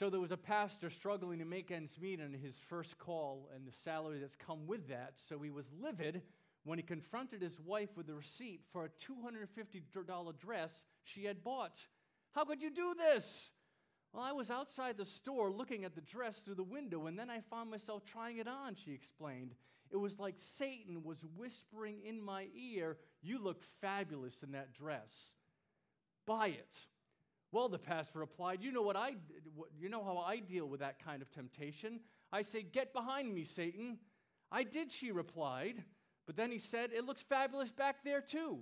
So there was a pastor struggling to make ends meet on his first call and the salary that's come with that. So he was livid when he confronted his wife with a receipt for a $250 dress she had bought. How could you do this? Well, I was outside the store looking at the dress through the window, and then I found myself trying it on, she explained. It was like Satan was whispering in my ear, you look fabulous in that dress. Buy it. Well, the pastor replied, you know how I deal with that kind of temptation. I say, get behind me, Satan. I did, she replied. But then he said, it looks fabulous back there too.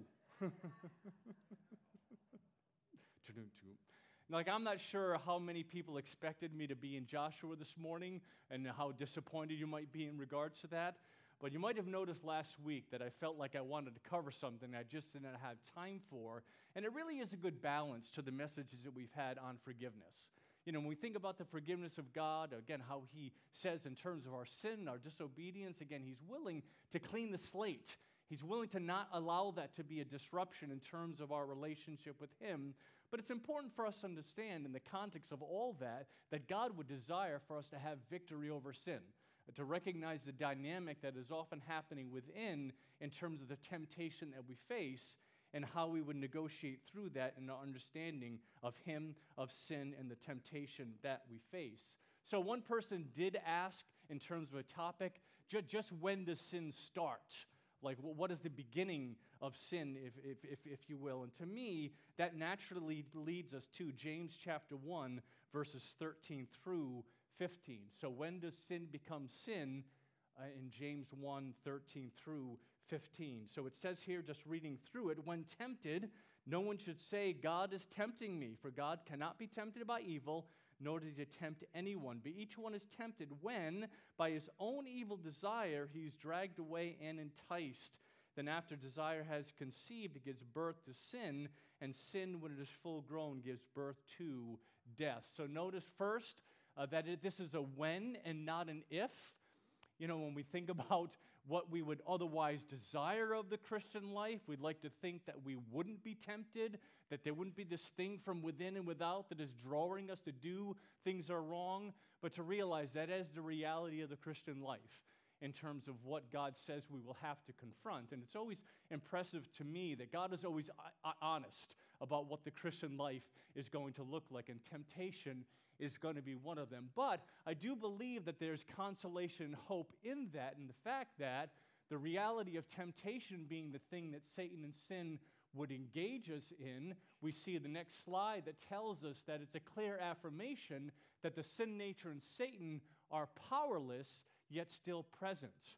Like, I'm not sure how many people expected me to be in Joshua this morning and how disappointed you might be in regards to that. But you might have noticed last week that I felt like I wanted to cover something I just didn't have time for. And it really is a good balance to the messages that we've had on forgiveness. You know, when we think about the forgiveness of God, again, how he says in terms of our sin, our disobedience, again, he's willing to clean the slate. He's willing to not allow that to be a disruption in terms of our relationship with him. But it's important for us to understand in the context of all that God would desire for us to have victory over sin, to recognize the dynamic that is often happening within in terms of the temptation that we face and how we would negotiate through that in our understanding of him, of sin, and the temptation that we face. So one person did ask in terms of a topic, just when does sin start? Like, what is the beginning of sin, if you will? And to me, that naturally leads us to James chapter 1, verses 13 through 15. So when does sin become sin? In James 1, 13 through 15. So it says here, just reading through it, when tempted, no one should say, God is tempting me, for God cannot be tempted by evil, nor does he tempt anyone. But each one is tempted when, by his own evil desire, he is dragged away and enticed. Then after desire has conceived, it gives birth to sin, and sin, when it is full grown, gives birth to death. So notice first that this is a when and not an if. You know, when we think about what we would otherwise desire of the Christian life, we'd like to think that we wouldn't be tempted, that there wouldn't be this thing from within and without that is drawing us to do things that are wrong, but to realize that is the reality of the Christian life in terms of what God says we will have to confront. And it's always impressive to me that God is always honest about what the Christian life is going to look like, and temptation is going to be one of them. But I do believe that there's consolation and hope in that, in the fact that the reality of temptation being the thing that Satan and sin would engage us in, we see the next slide that tells us that it's a clear affirmation that the sin nature and Satan are powerless, yet still present.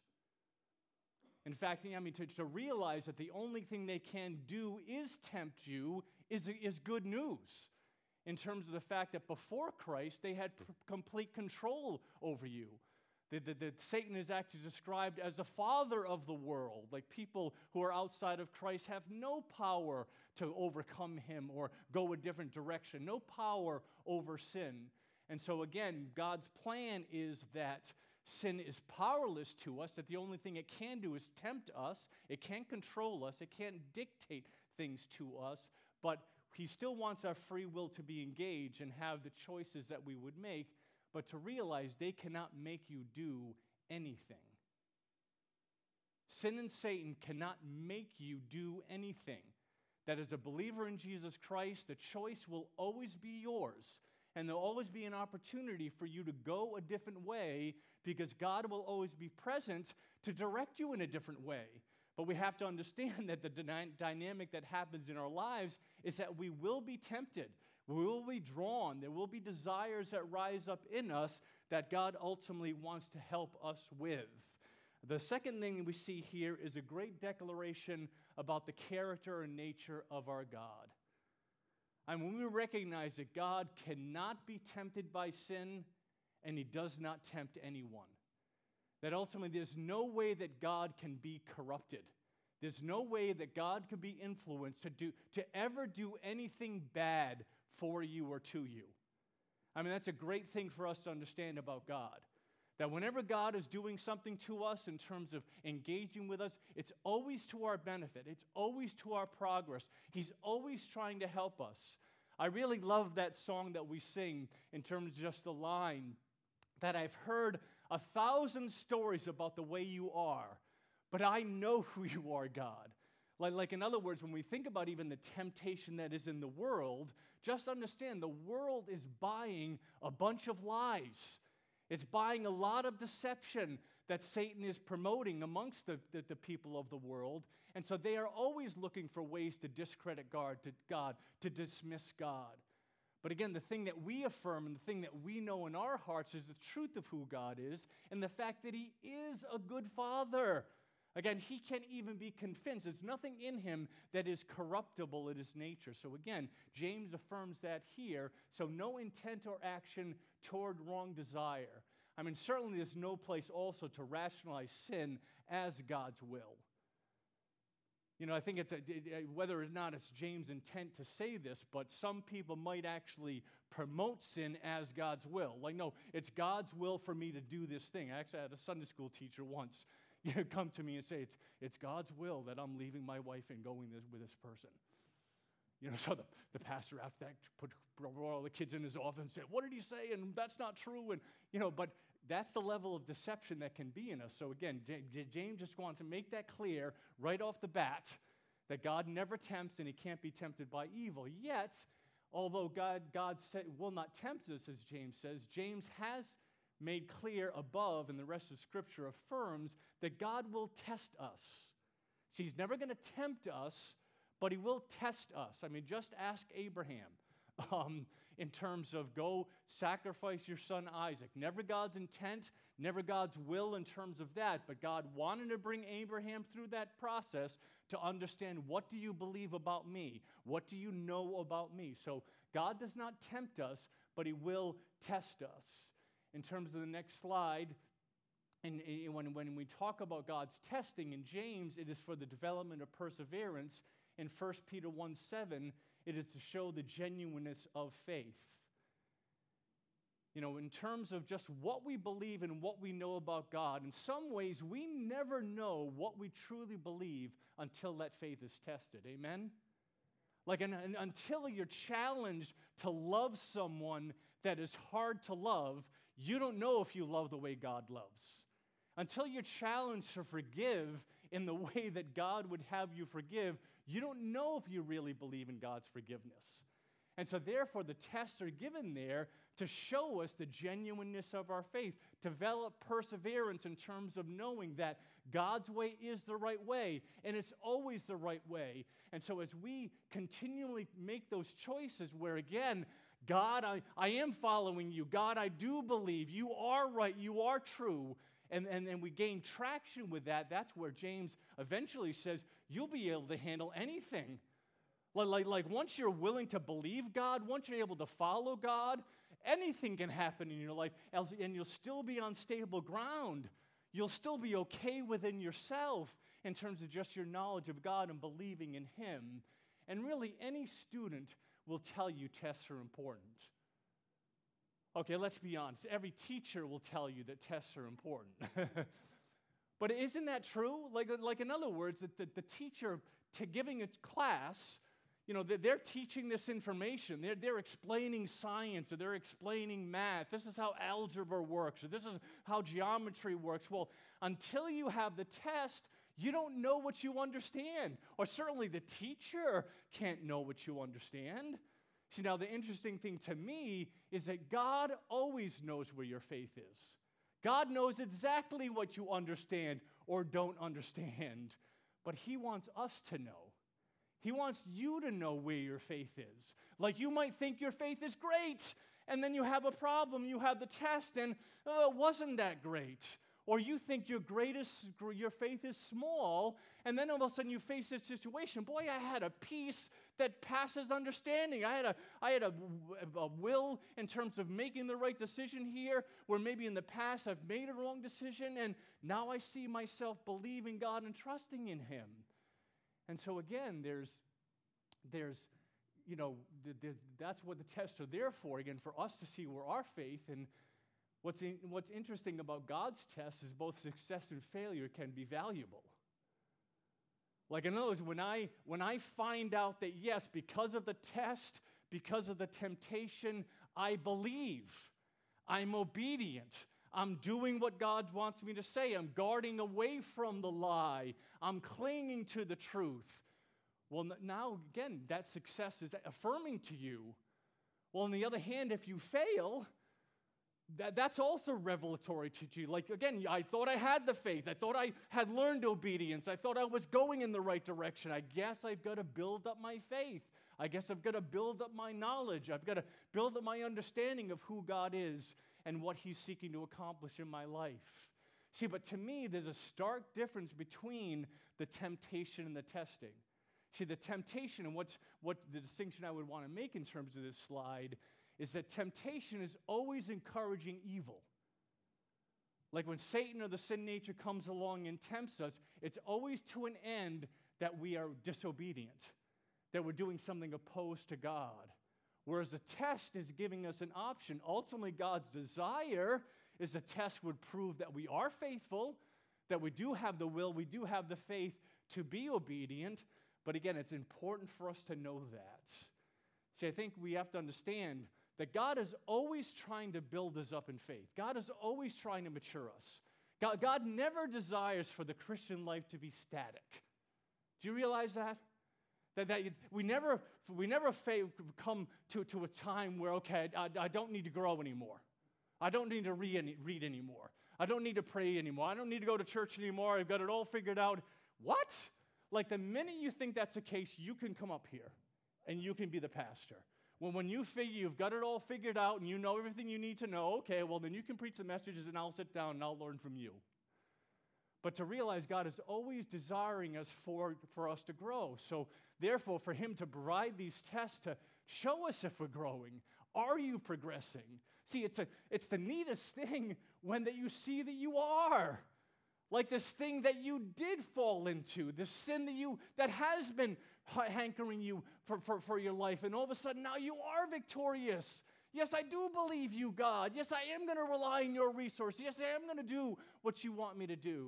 In fact, I mean, to realize that the only thing they can do is tempt you is good news. In terms of the fact that before Christ, they had complete control over you. Satan is actually described as the father of the world. Like, people who are outside of Christ have no power to overcome him or go a different direction, no power over sin. And so again, God's plan is that sin is powerless to us, that the only thing it can do is tempt us. It can't control us. It can't dictate things to us, but he still wants our free will to be engaged and have the choices that we would make, but to realize they cannot make you do anything. Sin and Satan cannot make you do anything. That as a believer in Jesus Christ, the choice will always be yours, and there'll always be an opportunity for you to go a different way, because God will always be present to direct you in a different way. But we have to understand that the dynamic that happens in our lives is that we will be tempted. We will be drawn. There will be desires that rise up in us that God ultimately wants to help us with. The second thing we see here is a great declaration about the character and nature of our God. And when we recognize that God cannot be tempted by sin, and he does not tempt anyone, that ultimately there's no way that God can be corrupted. There's no way that God could be influenced to ever do anything bad for you or to you. I mean, that's a great thing for us to understand about God. That whenever God is doing something to us in terms of engaging with us, it's always to our benefit. It's always to our progress. He's always trying to help us. I really love that song that we sing in terms of just the line that I've heard 1,000 stories about the way you are, but I know who you are, God. Like in other words, when we think about even the temptation that is in the world, just understand the world is buying a bunch of lies. It's buying a lot of deception that Satan is promoting amongst the people of the world. And so they are always looking for ways to discredit God, to dismiss God. But again, the thing that we affirm and the thing that we know in our hearts is the truth of who God is and the fact that he is a good father. Again, he can't even be convinced. There's nothing in him that is corruptible in his nature. So again, James affirms that here. So no intent or action toward wrong desire. I mean, certainly there's no place also to rationalize sin as God's will. You know, I think it's whether or not it's James' intent to say this, but some people might actually promote sin as God's will. Like, no, it's God's will for me to do this thing. Actually, I had a Sunday school teacher once come to me and say, it's God's will that I'm leaving my wife and going with this person. You know, so the pastor after that brought all the kids in his office and said, what did he say? And that's not true. And, you know, but that's the level of deception that can be in us. So again, James just wants to make that clear right off the bat that God never tempts and he can't be tempted by evil. Yet, although God will not tempt us, as James says, James has made clear above, and the rest of Scripture affirms, that God will test us. See, he's never going to tempt us, but he will test us. I mean, just ask Abraham in terms of go sacrifice your son Isaac. Never God's intent, never God's will in terms of that, but God wanted to bring Abraham through that process to understand, what do you believe about me? What do you know about me? So God does not tempt us, but he will test us. In terms of the next slide, and when we talk about God's testing in James, it is for the development of perseverance. In 1 Peter 1:7, it is to show the genuineness of faith. You know, in terms of just what we believe and what we know about God, in some ways we never know what we truly believe until that faith is tested. Amen? Like until you're challenged to love someone that is hard to love, you don't know if you love the way God loves. Until you're challenged to forgive in the way that God would have you forgive, you don't know if you really believe in God's forgiveness. And so therefore, the tests are given there to show us the genuineness of our faith, develop perseverance in terms of knowing that God's way is the right way, and it's always the right way. And so as we continually make those choices where, again, God, I am following you. God, I do believe. You are right. You are true. And we gain traction with that. That's where James eventually says, you'll be able to handle anything. Like once you're willing to believe God, once you're able to follow God, anything can happen in your life, and you'll still be on stable ground. You'll still be okay within yourself in terms of just your knowledge of God and believing in him. And really, any student will tell you tests are important. Okay, let's be honest. Every teacher will tell you that tests are important. But isn't that true? Like in other words, that the teacher, to giving a class, you know, they're teaching this information. They're explaining science, or they're explaining math. This is how algebra works, or this is how geometry works. Well, until you have the test, you don't know what you understand. Or certainly the teacher can't know what you understand. See, now the interesting thing to me is that God always knows where your faith is. God knows exactly what you understand or don't understand. But he wants us to know. He wants you to know where your faith is. Like, you might think your faith is great, and then you have a problem, you have the test, and it wasn't that great. Or you think your faith is small, and then all of a sudden you face this situation. Boy, I had a peace that passes understanding. I had a will in terms of making the right decision here, where maybe in the past I've made a wrong decision, and now I see myself believing God and trusting in him. And so again, that's what the tests are there for, again, for us to see where our faith, and what's interesting about God's tests is both success and failure can be valuable. Like, in other words, when I find out that, yes, because of the test, because of the temptation, I believe. I'm obedient. I'm doing what God wants me to say. I'm guarding away from the lie. I'm clinging to the truth. Well, now, again, that success is affirming to you. Well, on the other hand, if you fail, that's also revelatory to you. Like, again, I thought I had the faith. I thought I had learned obedience. I thought I was going in the right direction. I guess I've got to build up my faith. I guess I've got to build up my knowledge. I've got to build up my understanding of who God is and what He's seeking to accomplish in my life. See, but to me, there's a stark difference between the temptation and the testing. See, the temptation, and what the distinction I would want to make in terms of this slide, is that temptation is always encouraging evil. Like when Satan or the sin nature comes along and tempts us, it's always to an end that we are disobedient, that we're doing something opposed to God. Whereas the test is giving us an option. Ultimately, God's desire is the test would prove that we are faithful, that we do have the will, we do have the faith to be obedient. But again, it's important for us to know that. See, I think we have to understand that God is always trying to build us up in faith. God is always trying to mature us. God never desires for the Christian life to be static. Do you realize that? That we never come to a time where, okay, I don't need to grow anymore. I don't need to read anymore. I don't need to pray anymore. I don't need to go to church anymore. I've got it all figured out. What? Like the minute you think that's the case, you can come up here and you can be the pastor. When you figure you've got it all figured out and you know everything you need to know, okay, well then you can preach the messages and I'll sit down and I'll learn from you. But to realize God is always desiring us for us to grow. So therefore, for Him to provide these tests to show us if we're growing. Are you progressing? See, it's the neatest thing when that you see that you are. Like this thing that you did fall into, this sin that has been hankering you for your life, and all of a sudden now you are victorious. Yes, I do believe you, God. Yes, I am going to rely on your resources. Yes, I am going to do what you want me to do.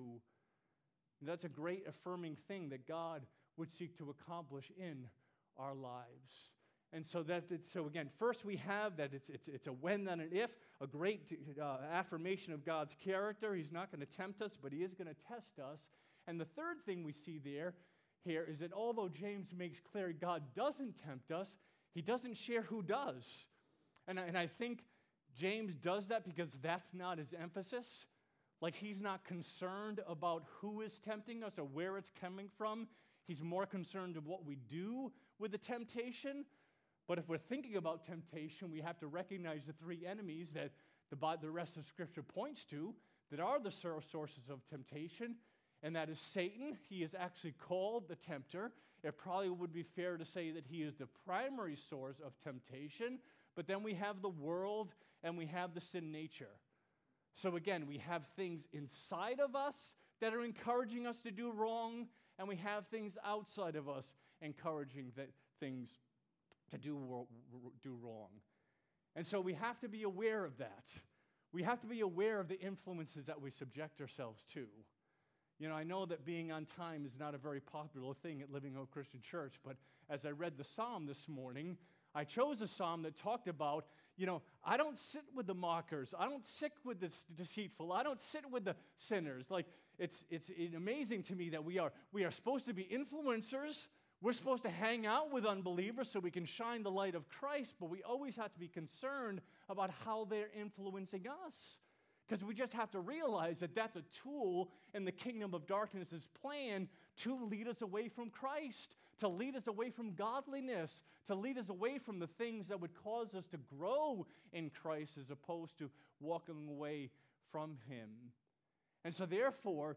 And that's a great affirming thing that God would seek to accomplish in our lives. And so again, first we have that it's a when, not an if, a great affirmation of God's character. He's not going to tempt us, but He is going to test us. And the third thing we see here is that although James makes clear God doesn't tempt us, he doesn't share who does. And I think James does that because that's not his emphasis. Like he's not concerned about who is tempting us or where it's coming from. He's more concerned of what we do with the temptation. But if we're thinking about temptation, we have to recognize the three enemies that the rest of Scripture points to that are the sources of temptation, and that is Satan. He is actually called the tempter. It probably would be fair to say that he is the primary source of temptation, but then we have the world and we have the sin nature. So again, we have things inside of us that are encouraging us to do wrong, and we have things outside of us encouraging things to do wrong. And so we have to be aware of that. We have to be aware of the influences that we subject ourselves to. You know, I know that being on time is not a very popular thing at Living Hope Christian Church, but as I read the psalm this morning, I chose a psalm that talked about, I don't sit with the mockers. I don't sit with the deceitful. I don't sit with the sinners. Like, it's amazing to me that we are supposed to be influencers. We're supposed to hang out with unbelievers so we can shine the light of Christ, but we always have to be concerned about how they're influencing us. Because we just have to realize that that's a tool in the kingdom of darkness' plan to lead us away from Christ, to lead us away from godliness, to lead us away from the things that would cause us to grow in Christ as opposed to walking away from Him. And so therefore,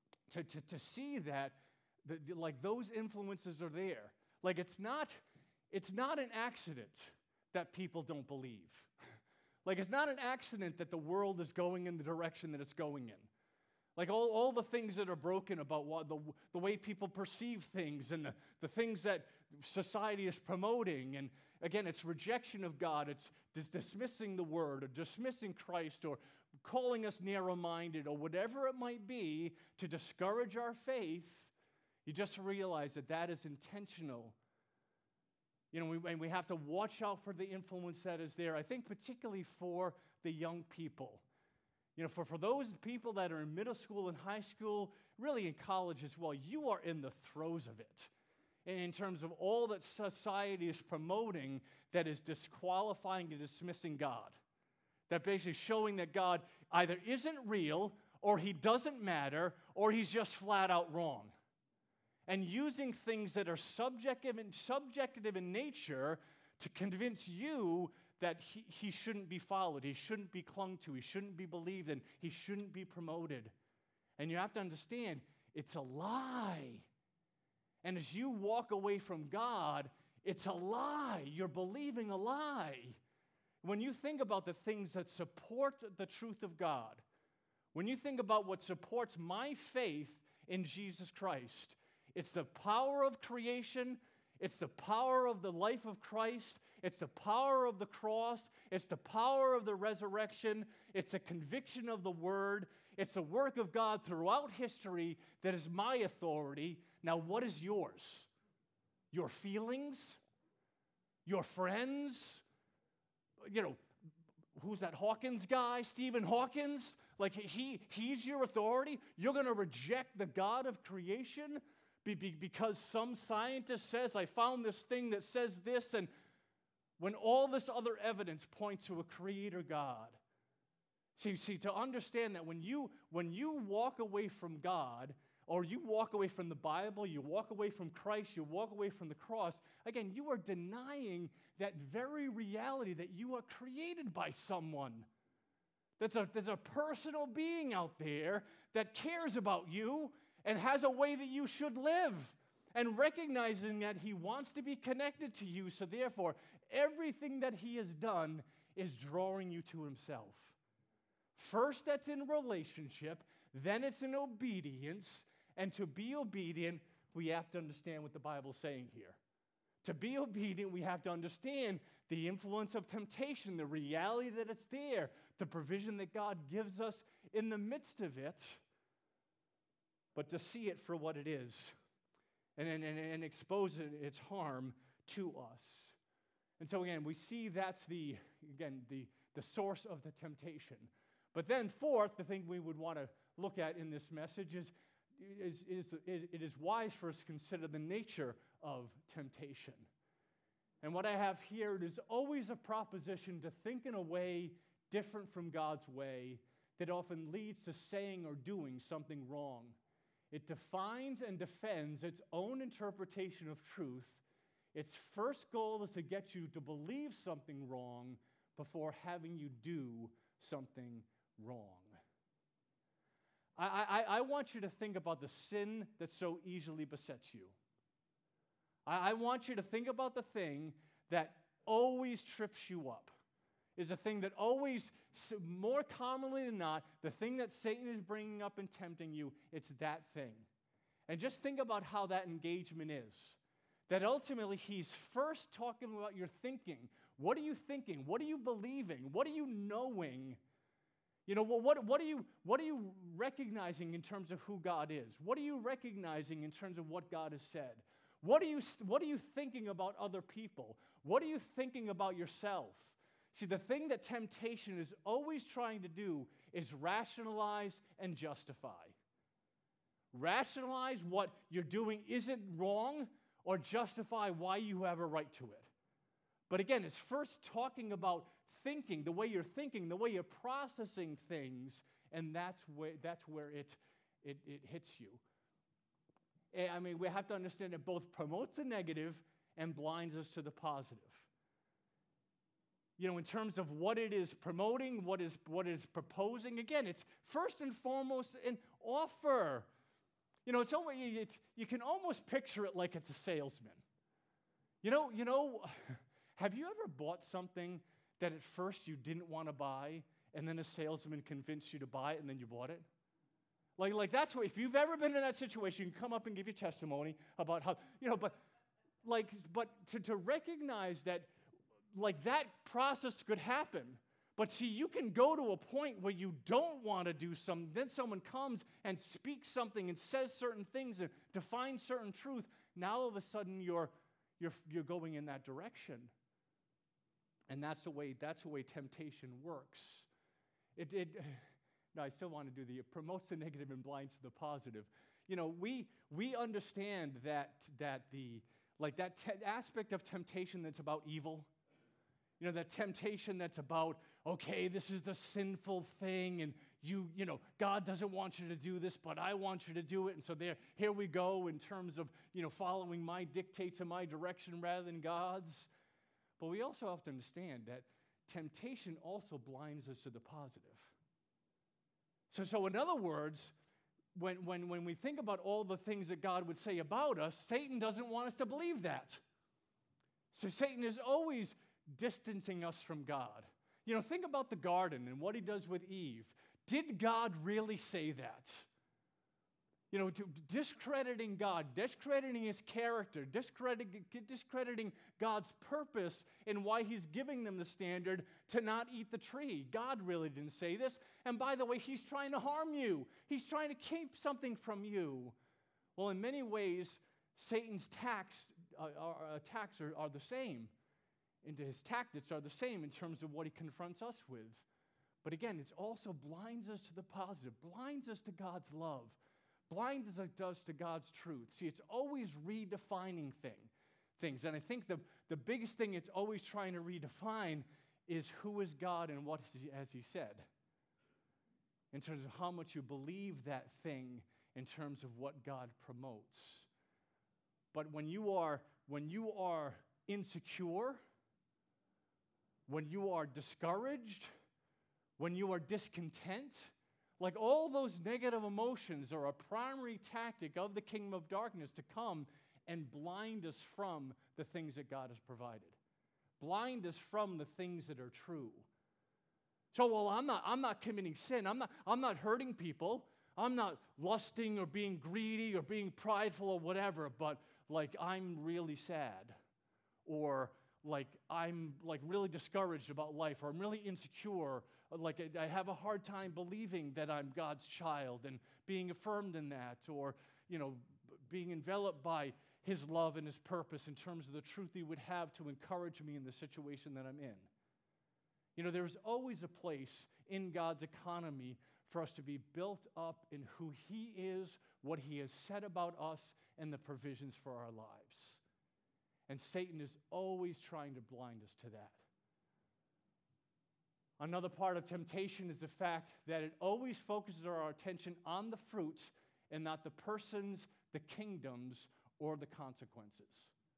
to see that, like those influences are there. Like it's not an accident that people don't believe. Like it's not an accident that the world is going in the direction that it's going in. Like all the things that are broken about the way people perceive things and the things that society is promoting. And again, it's rejection of God. It's dismissing the word or dismissing Christ or calling us narrow-minded or whatever it might be to discourage our faith. You just realize that is intentional And we have to watch out for the influence that is there. I think particularly for the young people. For those people that are in middle school and high school, really in college as well, you are in the throes of it. In terms of all that society is promoting that is disqualifying and dismissing God. That basically showing that God either isn't real, or he doesn't matter, or he's just flat out wrong. And using things that are subjective in nature to convince you that he shouldn't be followed, he shouldn't be clung to, he shouldn't be believed in, he shouldn't be promoted. And you have to understand, it's a lie. And as you walk away from God, it's a lie. You're believing a lie. When you think about the things that support the truth of God, when you think about what supports my faith in Jesus Christ, it's the power of creation, it's the power of the life of Christ, it's the power of the cross, it's the power of the resurrection, it's a conviction of the Word, it's the work of God throughout history that is my authority. Now, what is yours? Your feelings? Your friends? Who's that Hawkins guy? Stephen Hawkins? Like he's your authority? You're going to reject the God of creation because some scientist says, I found this thing that says this, and when all this other evidence points to a creator God. See, to understand that when you walk away from God, or you walk away from the Bible, you walk away from Christ, you walk away from the cross, again, you are denying that very reality that you are created by someone. There's a personal being out there that cares about you and has a way that you should live. And recognizing that he wants to be connected to you, so therefore, everything that he has done is drawing you to himself. First, that's in relationship, then it's in obedience, and to be obedient, we have to understand what the Bible's saying here. To be obedient, we have to understand the influence of temptation, the reality that it's there, the provision that God gives us in the midst of it, but to see it for what it is and expose its harm to us. And so again, we see that's the source of the temptation. But then fourth, the thing we would want to look at in this message is it is wise for us to consider the nature of temptation. And what I have here, it is always a proposition to think in a way different from God's way that often leads to saying or doing something wrong. It defines and defends its own interpretation of truth. Its first goal is to get you to believe something wrong before having you do something wrong. I want you to think about the sin that so easily besets you. I want you to think about the thing that always trips you up. Is the thing that always, more commonly than not, the thing that Satan is bringing up and tempting you, it's that thing. And just think about how that engagement is. That ultimately he's first talking about your thinking. What are you thinking? What are you believing? What are you knowing? What are you recognizing in terms of who God is? What are you recognizing in terms of what God has said? What are you thinking about other people? What are you thinking about yourself? See, the thing that temptation is always trying to do is rationalize and justify. Rationalize what you're doing isn't wrong, or justify why you have a right to it. But again, it's first talking about thinking, the way you're thinking, the way you're processing things, and that's where it hits you. I mean, we have to understand it both promotes the negative and blinds us to the positive. In terms of what it is promoting, what is proposing, again, it's first and foremost an offer. You can almost picture it like it's a salesman. Have you ever bought something that at first you didn't want to buy, and then a salesman convinced you to buy it, and then you bought it? Like that's what, if you've ever been in that situation, you can come up and give your testimony about how, but to recognize that, that process could happen. But see, you can go to a point where you don't want to do something, then someone comes and speaks something and says certain things and defines certain truth. Now all of a sudden you're you're going in that direction. And that's the way temptation works. No, I still want to do it promotes the negative and blinds to the positive. We understand that aspect of temptation that's about evil. That temptation that's about, okay, this is the sinful thing, and God doesn't want you to do this, but I want you to do it. And so here we go in terms of, following my dictates and my direction rather than God's. But we also have to understand that temptation also blinds us to the positive. So in other words, when we think about all the things that God would say about us, Satan doesn't want us to believe that. So Satan is always distancing us from God. Think about the garden and what he does with Eve. Did God really say that? Discrediting God, discrediting his character, discrediting God's purpose and why he's giving them the standard to not eat the tree. God really didn't say this. And by the way, he's trying to harm you. He's trying to keep something from you. Well, in many ways, Satan's attacks are the same. And his tactics are the same in terms of what he confronts us with. But again, it also blinds us to the positive, blinds us to God's love, blinds us to God's truth. See, it's always redefining things. And I think the biggest thing it's always trying to redefine is who is God and what has he said. In terms of how much you believe that thing in terms of what God promotes. But when you are insecure, when you are discouraged, when you are discontent, like all those negative emotions are a primary tactic of the kingdom of darkness to come and blind us from the things that God has provided. Blind us from the things that are true. So, well, I'm not committing sin. I'm not hurting people. I'm not lusting or being greedy or being prideful or whatever, but like I'm really sad, or like I'm like really discouraged about life, or I'm really insecure, like I have a hard time believing that I'm God's child and being affirmed in that, or being enveloped by his love and his purpose in terms of the truth he would have to encourage me in the situation that I'm in. There's always a place in God's economy for us to be built up in who he is, what he has said about us, and the provisions for our lives. And Satan is always trying to blind us to that. Another part of temptation is the fact that it always focuses our attention on the fruits and not the persons, the kingdoms, or the consequences.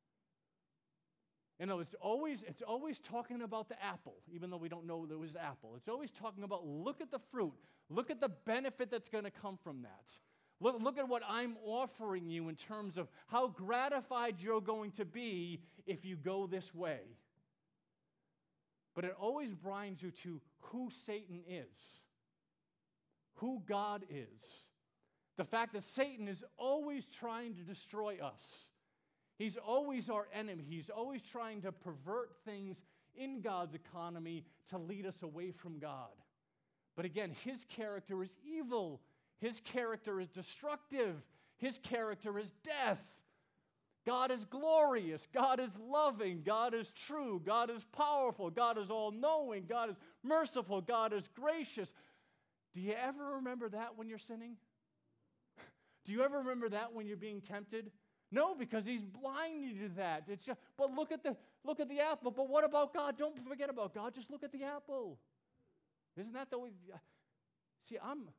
It's always talking about the apple, even though we don't know there was apple. It's always talking about, look at the fruit. Look at the benefit that's going to come from that. Look at what I'm offering you in terms of how gratified you're going to be if you go this way. But it always blinds you to who Satan is, who God is. The fact that Satan is always trying to destroy us. He's always our enemy. He's always trying to pervert things in God's economy to lead us away from God. But again, his character is evil. His character is destructive. His character is death. God is glorious. God is loving. God is true. God is powerful. God is all-knowing. God is merciful. God is gracious. Do you ever remember that when you're sinning? Do you ever remember that when you're being tempted? No, because he's blinding you to that. It's just, but look at the apple. But what about God? Don't forget about God. Just look at the apple. Isn't that the way? See,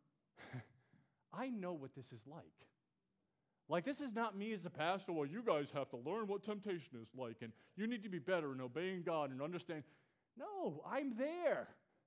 I know what this is like. Like, this is not me as a pastor. Well, you guys have to learn what temptation is like, and you need to be better in obeying God and understand. No, I'm there.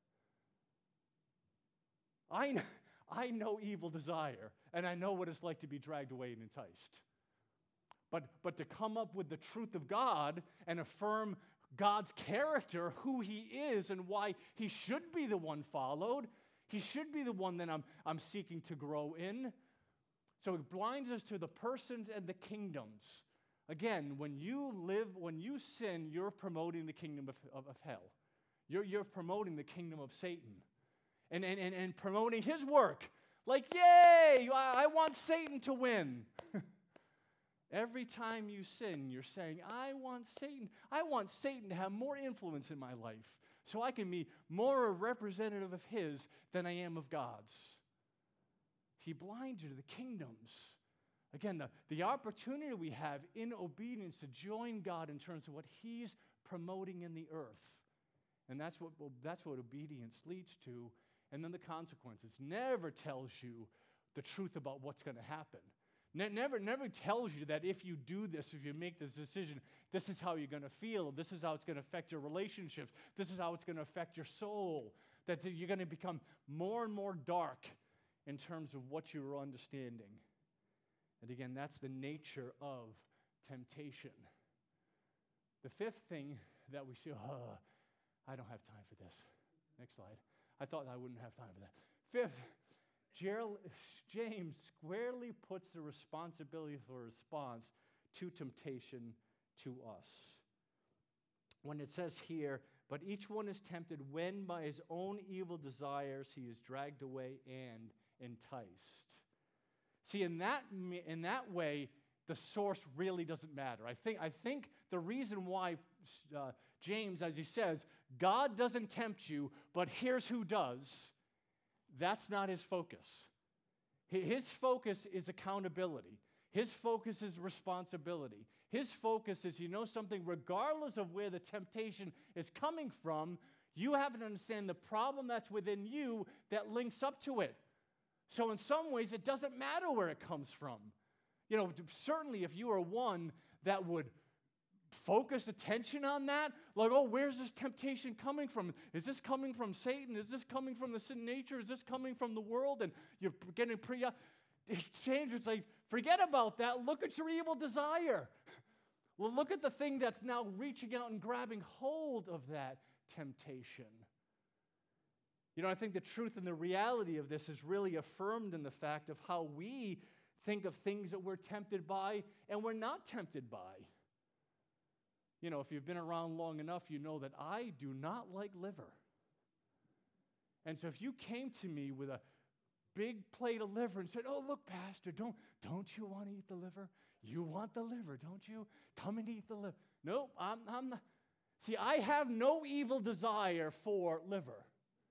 I know evil desire, and I know what it's like to be dragged away and enticed. But to come up with the truth of God and affirm God's character, who he is and why he should be the one followed, he should be the one that I'm seeking to grow in. So it blinds us to the persons and the kingdoms. Again, when you sin, you're promoting the kingdom of hell. You're promoting the kingdom of Satan and promoting his work. Like, yay, I want Satan to win. Every time you sin, you're saying, I want Satan to have more influence in my life so I can be more a representative of his than I am of God's. He blinds you to the kingdoms. Again, the opportunity we have in obedience to join God in terms of what he's promoting in the earth. And that's what obedience leads to. And then the consequences. Never tells you the truth about what's going to happen. Never tells you that if you do this, if you make this decision, this is how you're going to feel. This is how it's going to affect your relationships. This is how it's going to affect your soul. That you're going to become more and more dark in terms of what you are understanding. And again, that's the nature of temptation. The fifth thing that we see, I don't have time for this. Next slide. I thought I wouldn't have time for that. Fifth, James squarely puts the responsibility for response to temptation to us. When it says here, but each one is tempted when by his own evil desires he is dragged away and enticed. See, in that way, the source really doesn't matter. I think the reason why James, as he says, God doesn't tempt you, but here's who does, that's not his focus. His focus is accountability. His focus is responsibility. His focus is, something, regardless of where the temptation is coming from, you have to understand the problem that's within you that links up to it. So in some ways, it doesn't matter where it comes from. Certainly if you are one that would focus attention on that, like, where's this temptation coming from? Is this coming from Satan? Is this coming from the sin nature? Is this coming from the world? And you're getting James would say, forget about that. Look at your evil desire. Well, look at the thing that's now reaching out and grabbing hold of that temptation. I think the truth and the reality of this is really affirmed in the fact of how we think of things that we're tempted by and we're not tempted by. If you've been around long enough, you know that I do not like liver. And so if you came to me with a big plate of liver and said, look, Pastor, don't you want to eat the liver? You want the liver, don't you? Come and eat the liver. No, I'm not. See, I have no evil desire for liver.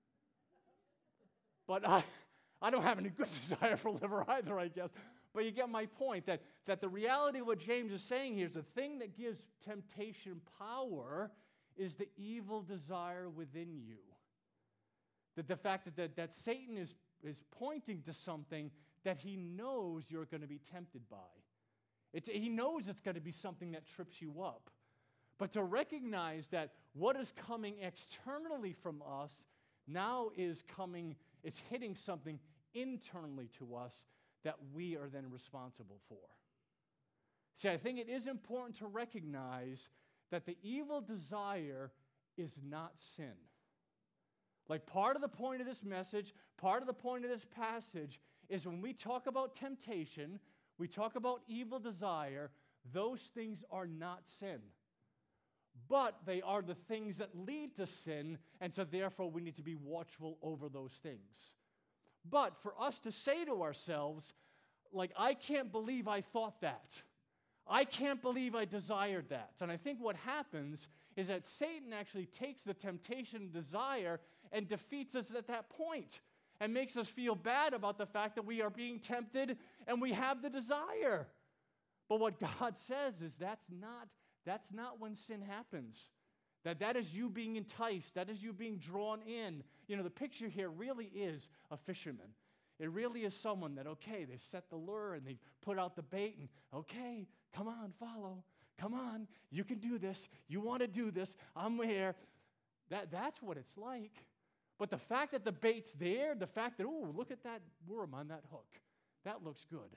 But I don't have any good desire for liver either, I guess. But you get my point, that the reality of what James is saying here is the thing that gives temptation power is the evil desire within you. That the fact that Satan is pointing to something that he knows you're going to be tempted by. He knows it's going to be something that trips you up. But to recognize that what is coming externally from us now is hitting something internally to us that we are then responsible for. See, I think it is important to recognize that the evil desire is not sin. Like, part of the point of this message, part of the point of this passage is when we talk about temptation, we talk about evil desire, those things are not sin. But they are the things that lead to sin, and so therefore we need to be watchful over those things. But for us to say to ourselves, like, I can't believe I thought that. I can't believe I desired that. And I think what happens is that Satan actually takes the temptation and desire and defeats us at that point and makes us feel bad about the fact that we are being tempted and we have the desire. But what God says is that's not when sin happens. That is you being enticed. That is you being drawn in. The picture here really is a fisherman. It really is someone that, okay, they set the lure and they put out the bait and, okay, come on, follow. Come on, you can do this. You want to do this. I'm here. That's what it's like. But the fact that the bait's there, the fact that, look at that worm on that hook. That looks good.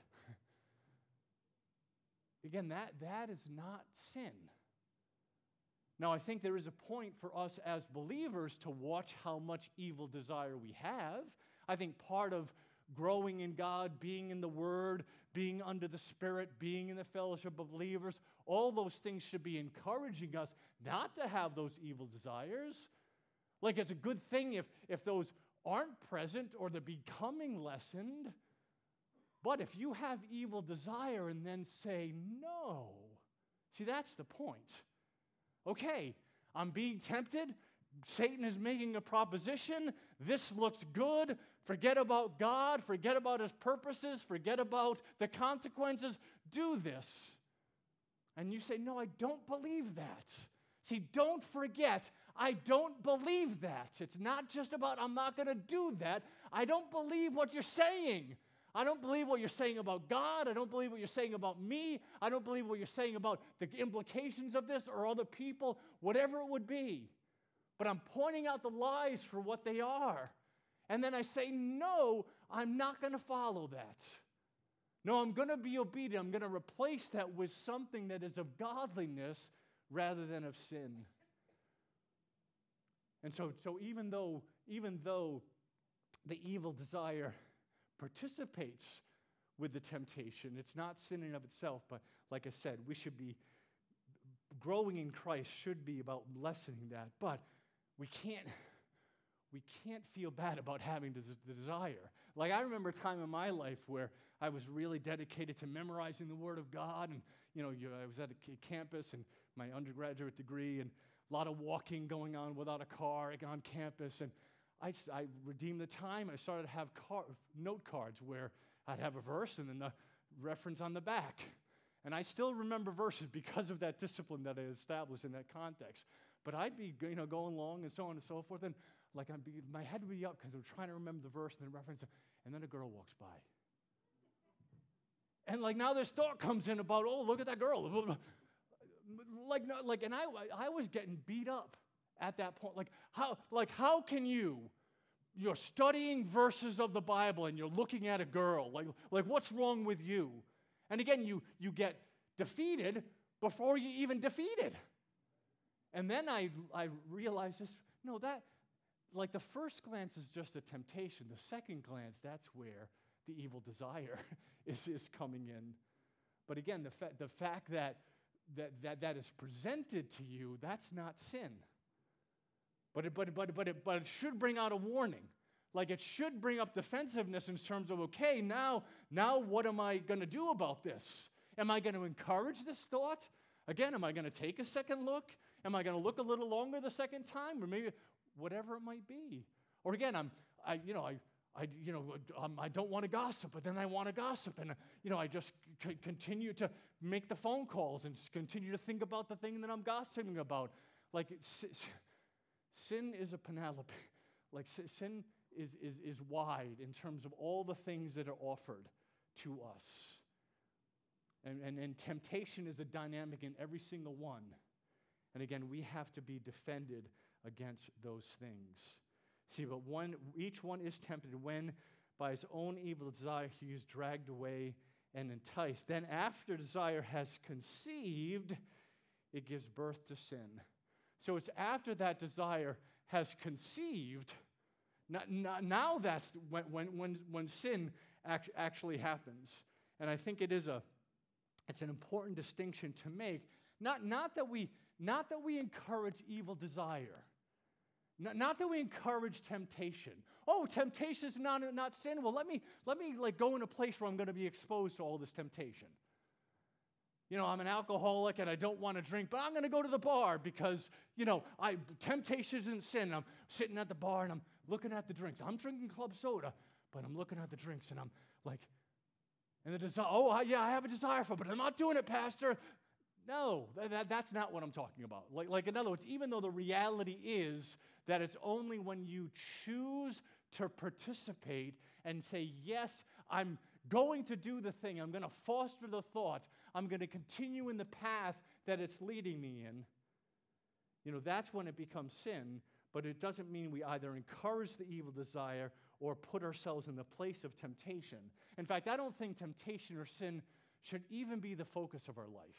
Again, that is not sin. Now, I think there is a point for us as believers to watch how much evil desire we have. I think part of growing in God, being in the Word, being under the Spirit, being in the fellowship of believers, all those things should be encouraging us not to have those evil desires. Like, it's a good thing if those aren't present or they're becoming lessened. But if you have evil desire and then say no, see, that's the point. Okay, I'm being tempted. Satan is making a proposition. This looks good. Forget about God. Forget about his purposes. Forget about the consequences. Do this. And you say, no, I don't believe that. See, don't forget, I don't believe that. It's not just about I'm not going to do that. I don't believe what you're saying. I don't believe what you're saying about God. I don't believe what you're saying about me. I don't believe what you're saying about the implications of this or other people, whatever it would be. But I'm pointing out the lies for what they are. And then I say, no, I'm not going to follow that. No, I'm going to be obedient. I'm going to replace that with something that is of godliness rather than of sin. And so even though the evil desire participates with the temptation, it's not sin in of itself, but like I said, we should be growing in Christ should be about lessening that. But we can't feel bad about having the desire. Like I remember a time in my life where I was really dedicated to memorizing the Word of God, and I was at a campus and my undergraduate degree, and a lot of walking going on without a car on campus, and I redeemed the time. I started to have note cards where I'd have a verse and then the reference on the back. And I still remember verses because of that discipline that I established in that context. But I'd be going along and so on and so forth, and my head would be up because I'm trying to remember the verse and the reference, and then a girl walks by. And now this thought comes in about, oh, look at that girl. And I was getting beat up at that point. How can you're studying verses of the Bible and you're looking at a girl, what's wrong with you? And again, you get defeated before you even defeated. And then I realized this, the first glance is just a temptation. The second glance, that's where the evil desire is coming in. But again, the fact that is presented to you, that's not sin. But it should bring out a warning. It should bring up defensiveness in terms of, okay, now what am I going to do about this? Am I going to encourage this thought? Again, am I going to take a second look? Am I going to look a little longer the second time? Or maybe whatever it might be. Or again, I don't want to gossip, but then I want to gossip. And, I just continue to make the phone calls and continue to think about the thing that I'm gossiping about. Sin is a panoply. Sin is wide in terms of all the things that are offered to us. And temptation is a dynamic in every single one. And again, we have to be defended against those things. See, but each one is tempted when by his own evil desire he is dragged away and enticed. Then after desire has conceived, it gives birth to sin. So it's after that desire has conceived, now that's when sin actually happens. And I think it's an important distinction to make. Not that we encourage evil desire. Not that we encourage temptation. Oh, temptation is not sin. Well, let me go in a place where I'm going to be exposed to all this temptation. I'm an alcoholic and I don't want to drink, but I'm going to go to the bar because, temptation isn't sin. I'm sitting at the bar and I'm looking at the drinks. I'm drinking club soda, but I'm looking at the drinks and I'm and the desire, I have a desire for it, but I'm not doing it, Pastor. No, that's not what I'm talking about. In other words, even though the reality is that it's only when you choose to participate and say, yes, I'm going to do the thing, I'm going to foster the thought, I'm going to continue in the path that it's leading me in, that's when it becomes sin, but it doesn't mean we either encourage the evil desire or put ourselves in the place of temptation. In fact, I don't think temptation or sin should even be the focus of our life.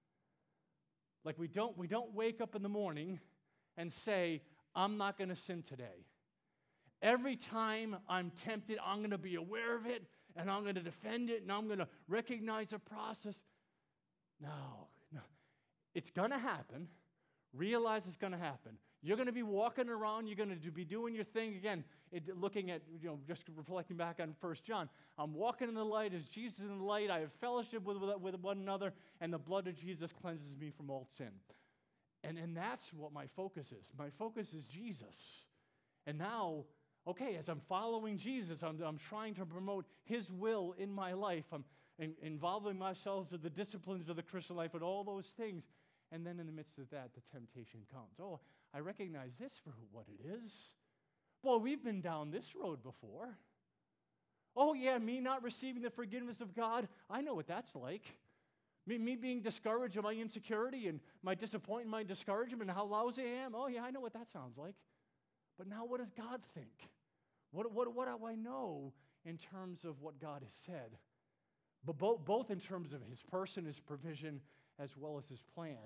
We don't wake up in the morning and say, I'm not going to sin today. Every time I'm tempted, I'm going to be aware of it, and I'm going to defend it, and I'm going to recognize the process. No. It's going to happen. Realize it's going to happen. You're going to be walking around. You're going to be doing your thing. Again, looking at, just reflecting back on 1 John. I'm walking in the light as Jesus in the light. I have fellowship with one another, and the blood of Jesus cleanses me from all sin. And that's what my focus is. My focus is Jesus. And now, okay, as I'm following Jesus, I'm trying to promote his will in my life. I'm involving myself with the disciplines of the Christian life and all those things. And then in the midst of that, the temptation comes. Oh, I recognize this for what it is. Boy, we've been down this road before. Oh, yeah, me not receiving the forgiveness of God. I know what that's like. Me being discouraged of my insecurity and my disappointment, my discouragement, and how lousy I am. Oh, yeah, I know what that sounds like. But now what does God think? What do I know in terms of what God has said? But both in terms of his person, his provision, as well as his plan.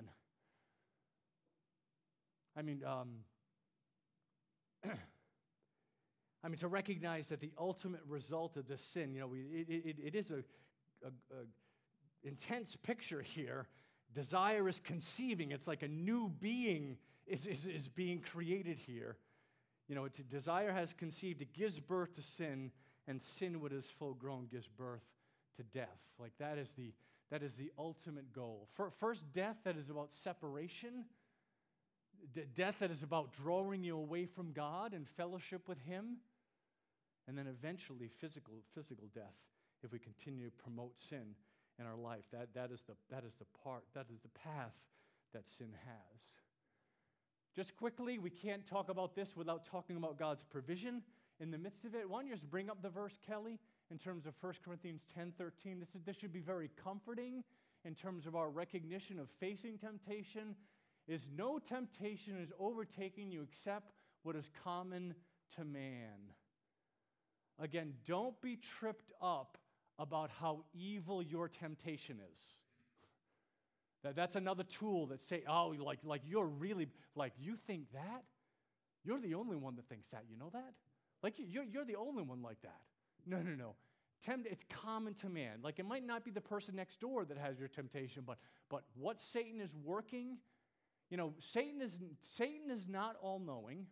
I mean, to recognize that the ultimate result of this sin, it is a intense picture here. Desire is conceiving. It's like a new being is being created here. Desire has conceived. It gives birth to sin, and sin, when it is full grown, gives birth to death. Like that is the ultimate goal. First, death that is about separation. Death that is about drawing you away from God and fellowship with him. And then eventually physical death if we continue to promote sin in our life. That is the path that sin has. Just quickly, we can't talk about this without talking about God's provision in the midst of it. Why don't you just bring up the verse, Kelly, in terms of 1 Corinthians 10:13. This should be very comforting in terms of our recognition of facing temptation. Is no temptation is overtaking you except what is common to man. Again, don't be tripped up about how evil your temptation is. That's another tool that say, oh, like you're really, like you think that? You're the only one that thinks that, you know that? Like you're the only one like that. No. It's common to man. Like it might not be the person next door that has your temptation, but what Satan is working, Satan is not all-knowing,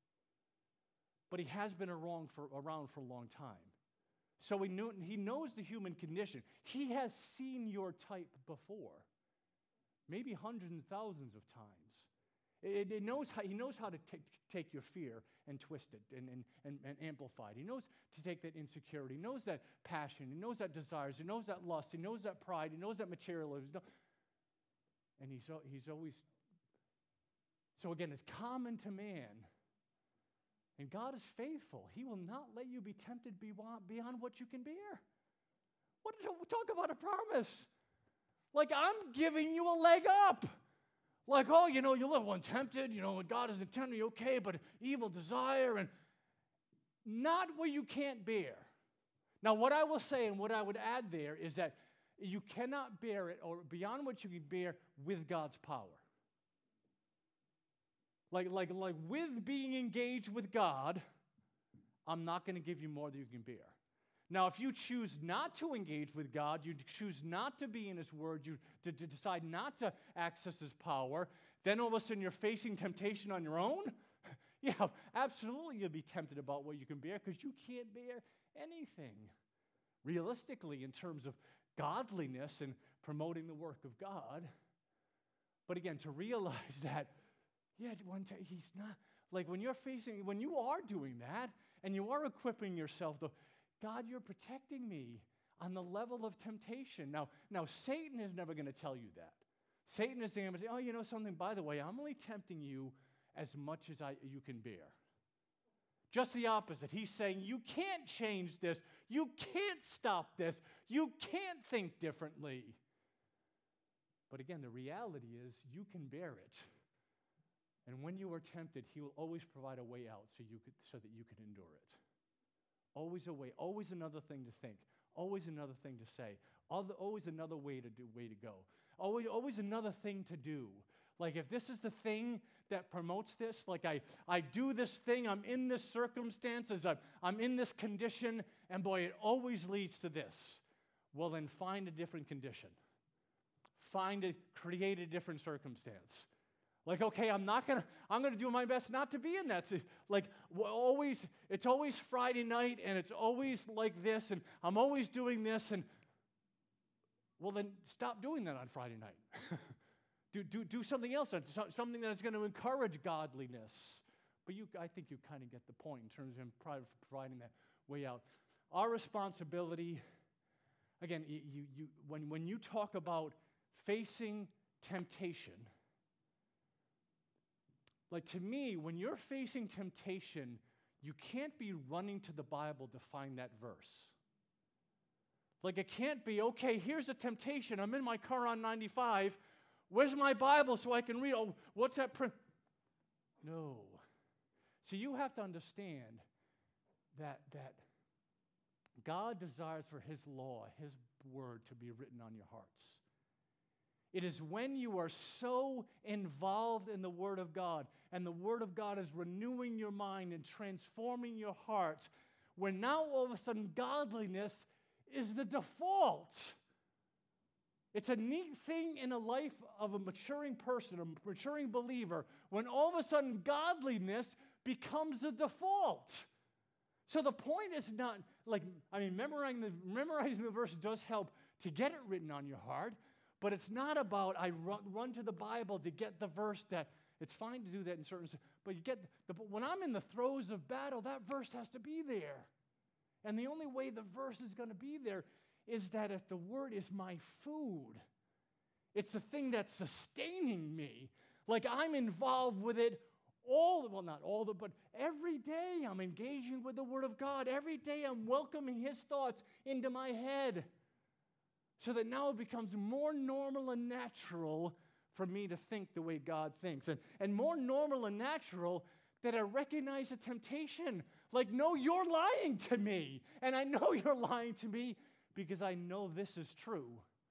but he has been around for a long time. So he knows the human condition. He has seen your type before. Maybe hundreds and thousands of times. He knows how to take your fear and twist it and amplify it. He knows to take that insecurity. He knows that passion. He knows that desires. He knows that lust. He knows that pride. He knows that materialism. And he's always... So again, it's common to man. And God is faithful. He will not let you be tempted beyond what you can bear. Talk about a promise. Like, I'm giving you a leg up. Like, oh, you'll live when tempted, and God isn't tempting you, okay, but evil desire, and not where you can't bear. Now, what I will say and what I would add there is that you cannot bear it, or beyond what you can bear, with God's power. Like with being engaged with God, I'm not going to give you more than you can bear. Now, if you choose not to engage with God, you choose not to be in his word, you decide not to access his power, then all of a sudden you're facing temptation on your own? Yeah, absolutely you'll be tempted about what you can bear because you can't bear anything. Realistically, in terms of godliness and promoting the work of God. But again, to realize that, he's not, like when you are doing that and you are equipping yourself, God, you're protecting me on the level of temptation. Now Satan is never going to tell you that. Satan is going to say, oh, something, by the way, I'm only tempting you as much as you can bear. Just the opposite. He's saying, you can't change this. You can't stop this. You can't think differently. But again, the reality is you can bear it. And when you are tempted, he will always provide a way out so that you can endure it. Always a way, always another thing to think, always another thing to say, always another way to go, always another thing to do. Like if this is the thing that promotes this, like I do this thing, I'm in this circumstances, I'm in this condition, and boy, it always leads to this. Well, then find a different condition. Create a different circumstance. Like, okay, I'm going to do my best not to be in that. Like, it's always Friday night, and it's always like this, and I'm always doing this, and well, then stop doing that on Friday night. do something else, something that is going to encourage godliness. But I think you kind of get the point in terms of him providing that way out. Our responsibility, again, when you talk about facing temptation, like to me, when you're facing temptation, you can't be running to the Bible to find that verse. Like it can't be, okay, here's a temptation. I'm in my car on 95. Where's my Bible so I can read? Oh, what's that? No. See, you have to understand that God desires for his law, his word, to be written on your hearts. It is when you are so involved in the Word of God, and the Word of God is renewing your mind and transforming your heart, when now all of a sudden godliness is the default. It's a neat thing in a life of a maturing person, a maturing believer, when all of a sudden godliness becomes the default. So the point is not, memorizing the verse does help to get it written on your heart, but it's not about I run to the Bible to get the verse that it's fine to do that in certain, but when I'm in the throes of battle, that verse has to be there. And the only way the verse is going to be there is that if the word is my food, it's the thing that's sustaining me. Like I'm involved with it but every day I'm engaging with the Word of God. Every day I'm welcoming His thoughts into my head. So that now it becomes more normal and natural for me to think the way God thinks. And more normal and natural that I recognize a temptation. Like, no, you're lying to me. And I know you're lying to me because I know this is true.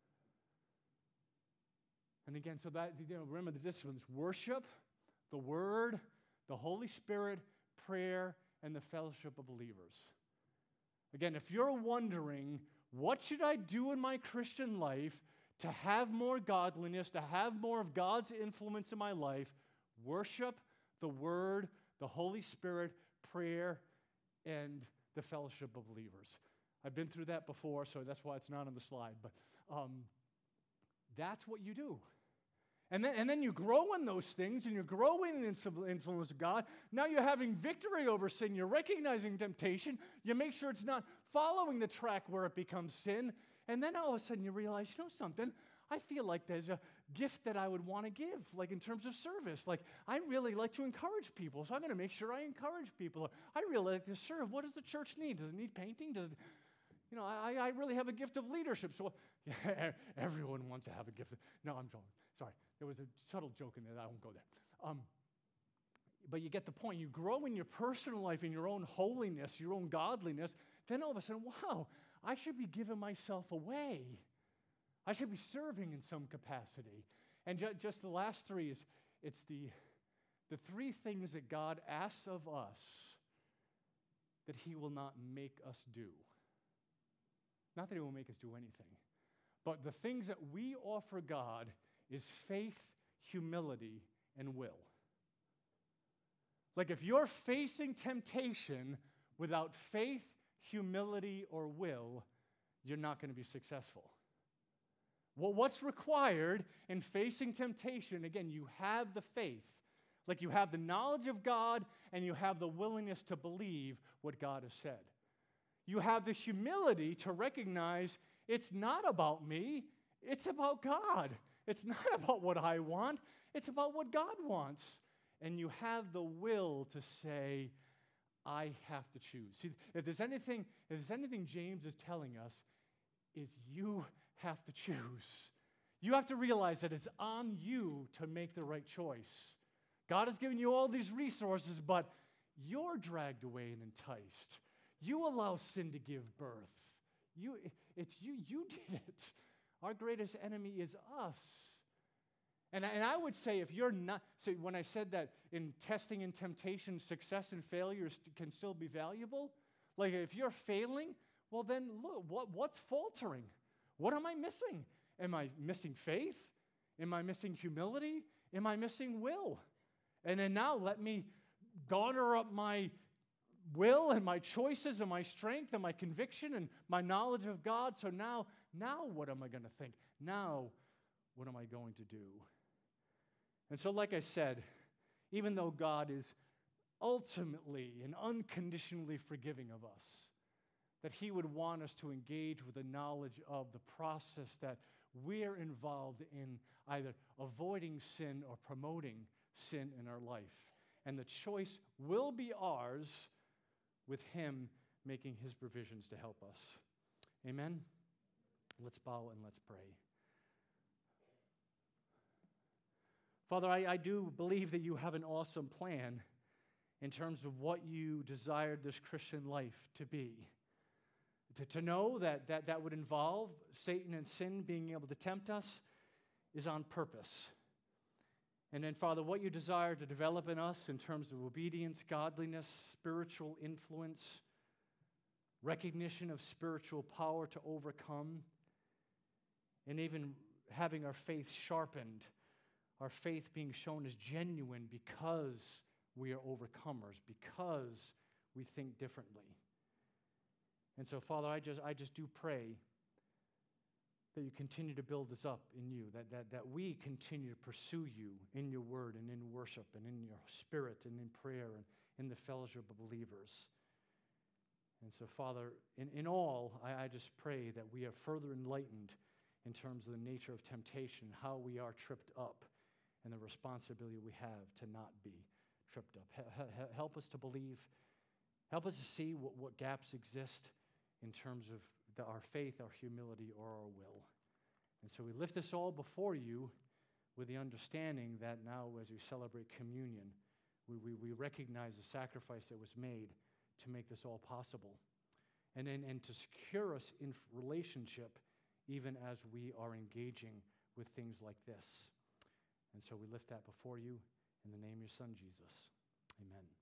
And again, so that, remember the disciplines: worship, the Word, the Holy Spirit, prayer, and the fellowship of believers. Again, if you're wondering, what should I do in my Christian life to have more godliness, to have more of God's influence in my life? Worship, the Word, the Holy Spirit, prayer, and the fellowship of believers. I've been through that before, so that's why it's not on the slide. But that's what you do. And then you grow in those things, and you're growing in the influence of God. Now you're having victory over sin. You're recognizing temptation. You make sure it's not following the track where it becomes sin. And then all of a sudden you realize, you know something? I feel like there's a gift that I would want to give, like in terms of service. Like, I really like to encourage people, so I'm going to make sure I encourage people. I really like to serve. What does the church need? Does it need painting? Does it, I really have a gift of leadership. So everyone wants to have a gift. No, I'm joking. Sorry. There was a subtle joke in there. I won't go there. But you get the point. You grow in your personal life, in your own holiness, your own godliness. Then all of a sudden, wow, I should be giving myself away. I should be serving in some capacity. And just the last three it's the three things that God asks of us that He will not make us do. Not that He will make us do anything, but the things that we offer God is faith, humility, and will. Like if you're facing temptation without faith, humility, or will, you're not going to be successful. Well, what's required in facing temptation? Again, you have the faith. Like you have the knowledge of God and you have the willingness to believe what God has said. You have the humility to recognize it's not about me, it's about God. It's not about what I want, it's about what God wants. And you have the will to say, I have to choose. See, if there's anything James is telling us, is you have to choose. You have to realize that it's on you to make the right choice. God has given you all these resources, but you're dragged away and enticed. You allow sin to give birth. You did it. Our greatest enemy is us. And I would say if you're not, so when I said that in testing and temptation, success and failure can still be valuable, like if you're failing, well then look, what's faltering? What am I missing? Am I missing faith? Am I missing humility? am I missing will? And then now let me garner up my will and my choices and my strength and my conviction and my knowledge of God. So now what am I going to think? Now, what am I going to do? And so, like I said, even though God is ultimately and unconditionally forgiving of us, that He would want us to engage with the knowledge of the process that we're involved in either avoiding sin or promoting sin in our life. And the choice will be ours with Him making His provisions to help us. Amen? Let's bow and let's pray. Father, I do believe that you have an awesome plan in terms of what you desired this Christian life to be. To know that would involve Satan and sin being able to tempt us is on purpose. And then, Father, what you desire to develop in us in terms of obedience, godliness, spiritual influence, recognition of spiritual power to overcome, and even having our faith sharpened, our faith being shown as genuine because we are overcomers, because we think differently. And so, Father, I just do pray that you continue to build us up in you, that we continue to pursue you in your word and in worship and in your spirit and in prayer and in the fellowship of believers. And so, Father, in all, I just pray that we are further enlightened in terms of the nature of temptation, how we are tripped up, and the responsibility we have to not be tripped up. Help us to believe. Help us to see what gaps exist in terms of our faith, our humility, or our will. And so we lift this all before you with the understanding that now as we celebrate communion, we recognize the sacrifice that was made to make this all possible. And to secure us in relationship even as we are engaging with things like this. And so we lift that before you in the name of your Son, Jesus. Amen.